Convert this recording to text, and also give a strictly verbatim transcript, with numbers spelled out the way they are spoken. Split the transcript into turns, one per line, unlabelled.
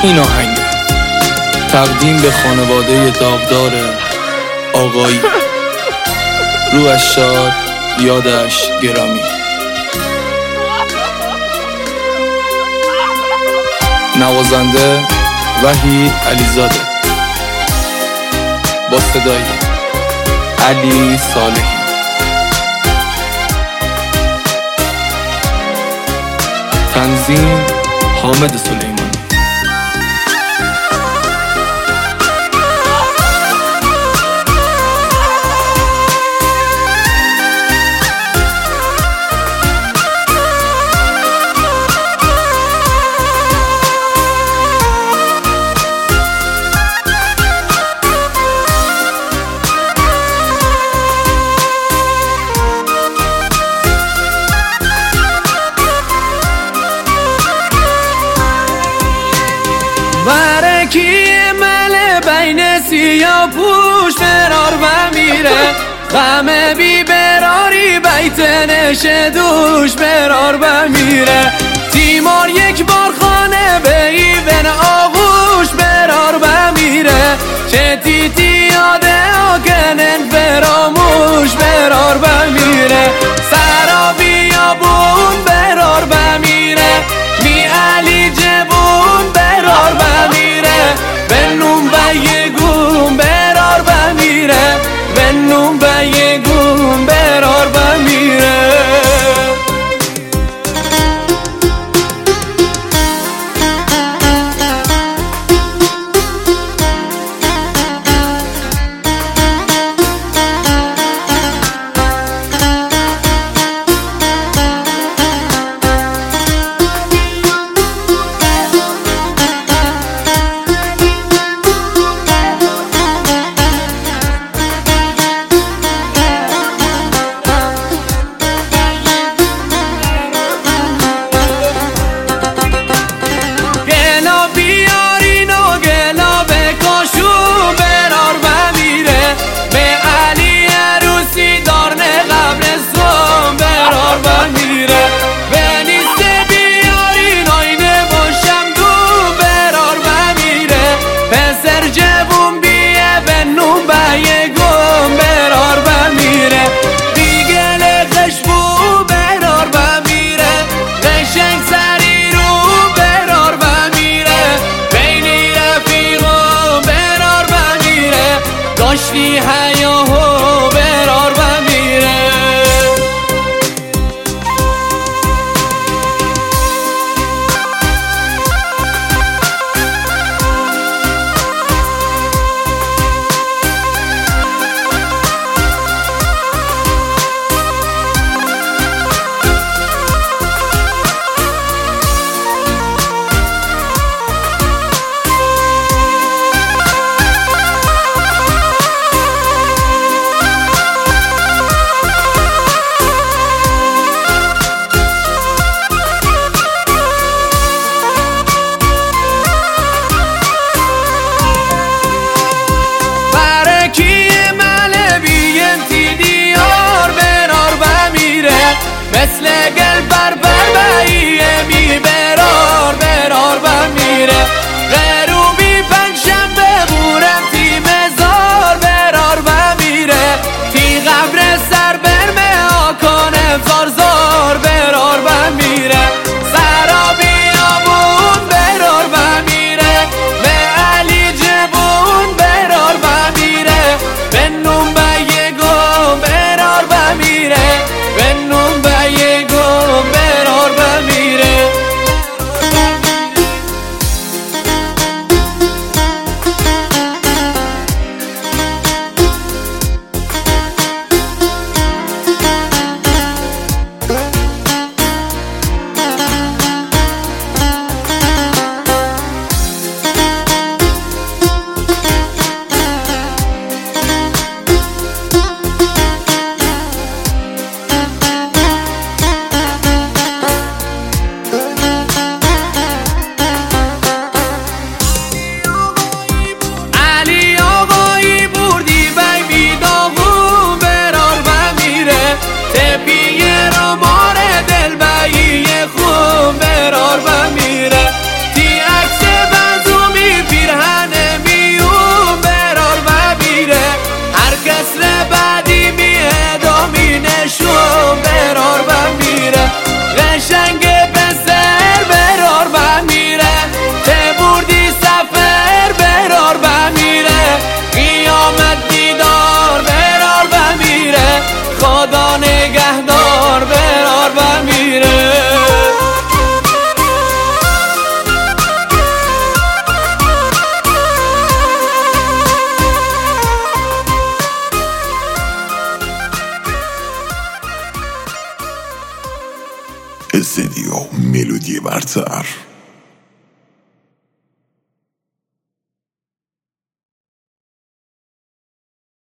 این آهنگ تقدیم به خانواده داغدار آقایی، روحش شاد، یادش گرامی. نوازنده وحید علیزاده با صدای علی صالحی. تنظیم حامد سلیمانی.
برکی مل بین سیاه پوش فرار و میره، غم بی براری بیت نشه دوش برار و میره. تیمار یک بار خانه به ایون آغوش برار و میره، چه تیتی یاده آگنن فراموش برار و میره. سرا بیابون برار و میره، می علی جبون برار و میره. بنوم و یگون برار و میره، بنوم و یگون برار و میره.
استدیو ملودی برتر.